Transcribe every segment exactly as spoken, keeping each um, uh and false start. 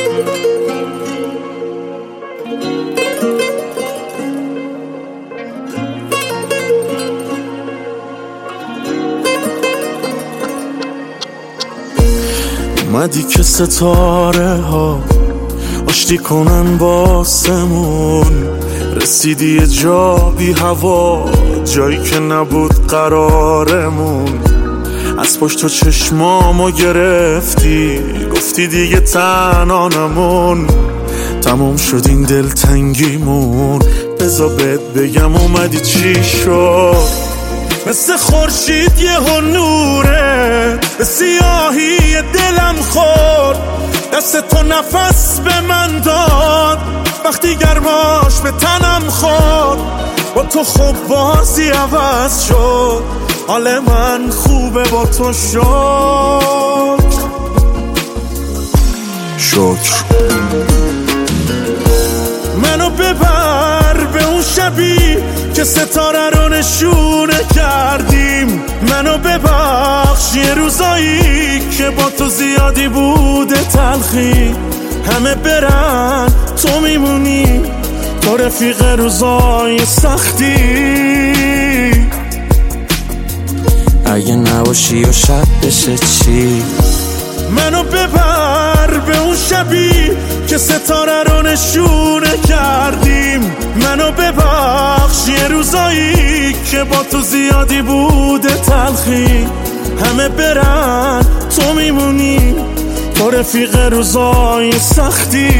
اومدی که ستاره ها آشتی کنن باسمون، رسیدی یه جا بی هوا، جایی که نبود قرارمون. از پشت تو چشمامو گرفتی، گفتی دیگه تنها نمون. تموم شد این دلتنگیمون، بذار بهت بگم اومدی چی شد. مثل خورشید یه نوره به سیاهی دلم خورد، دست تو نفس به من داد وقتی گرماش به تنم خورد. با تو خوب بازی عوض شد، حال من خوبه با تو شد. شکر منو ببر به اون شبی که ستاره رو نشونه کردیم. منو ببخش یه روزایی که با تو زیادی بوده تلخی. همه برن تو میمونی، تو رفیق روزای سختی. اگه نباشی و شب بشه چی؟ منو ببر به اون شبی که ستاره رو نشونه کردیم. منو ببخش یه روزایی که با تو زیادی بوده تلخی. همه برن تو میمونی، تو رفیق روزای سختی.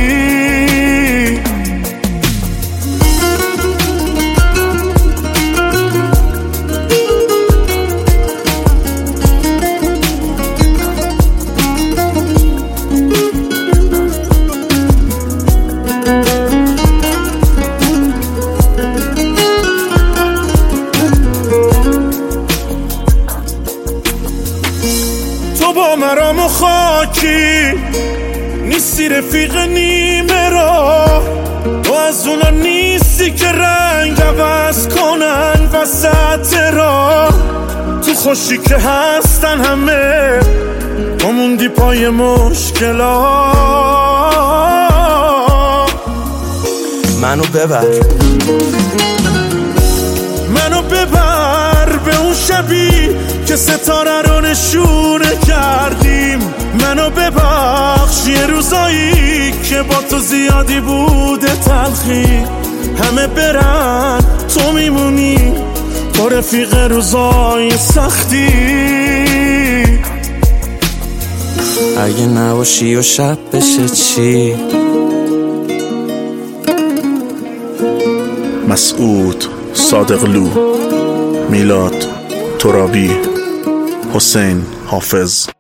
تو با مرام و خاکی نیستی، رفیق نیمه را. تو از اونا نیستی که رنگ عوض کنن وسط را. تو خوشی که هستن همه، تو موندی پای مشکلات. منو ببر منو ببر به اون شبی که ستاره رو نشونه کردیم. منو ببخش یه روزایی که با تو زیادی بوده تلخی. همه برن تو میمونی، تو رفیق روزای سختی. اگه نباشی و شب بشه چی؟ مسعود صادقلو، میلاد ترابی، حسین حافظ.